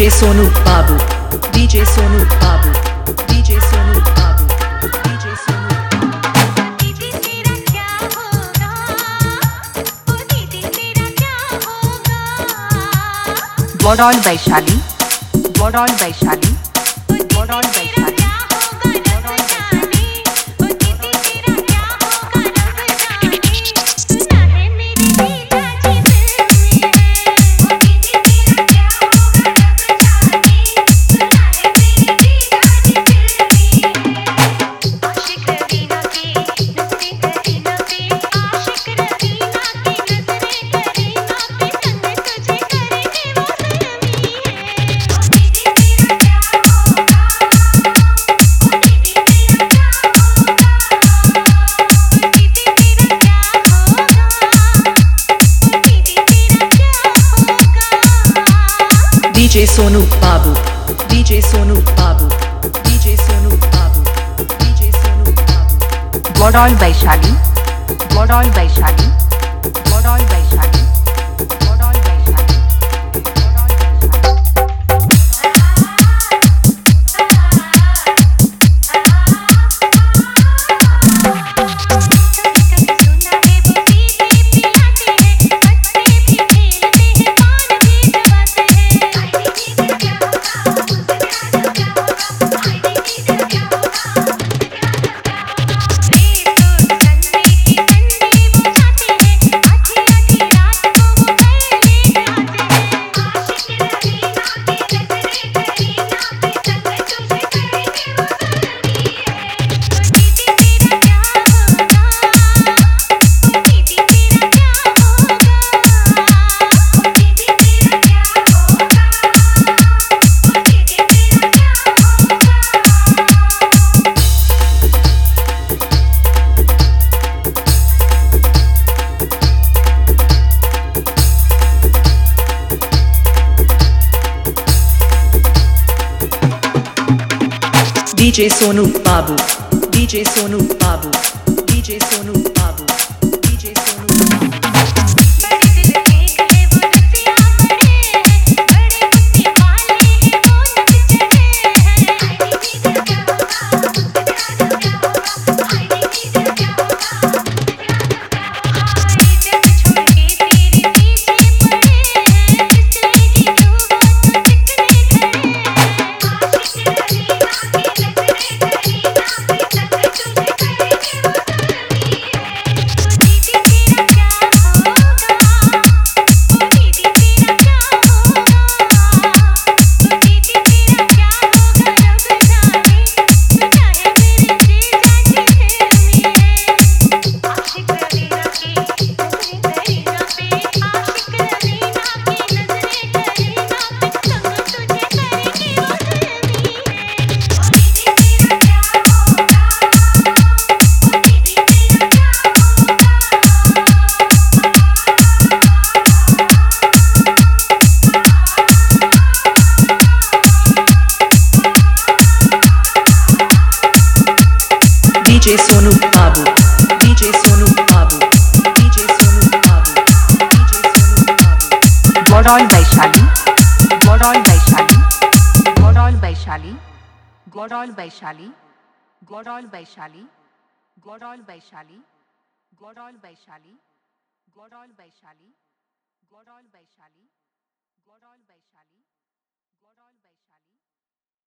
DJ Sonu Babu, DJ Sonu Babu, DJ Sonu Babu, DJ Sonu Babu. दीदी तेरा क्या होगा, ओ दीदी तेरा क्या होगा, Godol Vaishali, Godol Vaishali, Godol Vaishali. DJ Sonu Babu, DJ Sonu Babu, DJ Sonu Babu, DJ Sonu Babu. Godol Vaishali, Godol Vaishali, Godol Vaishali, Godol Vaishali, Godol DJ Sonu Babu, DJ Sonu Babu, DJ Sonu Babu, DJ Sonu Babu. DJ Sonu Babu, DJ Sonu Babu, DJ Sonu Babu, DJ Sonu Babu. Godol Vaishali, Godol Vaishali, Godol Vaishali, Godol Vaishali, Godol Vaishali, Godol Vaishali, Godol Vaishali, Godol Vaishali, Godol Vaishali, Godol Vaishali, Godol Vaishali.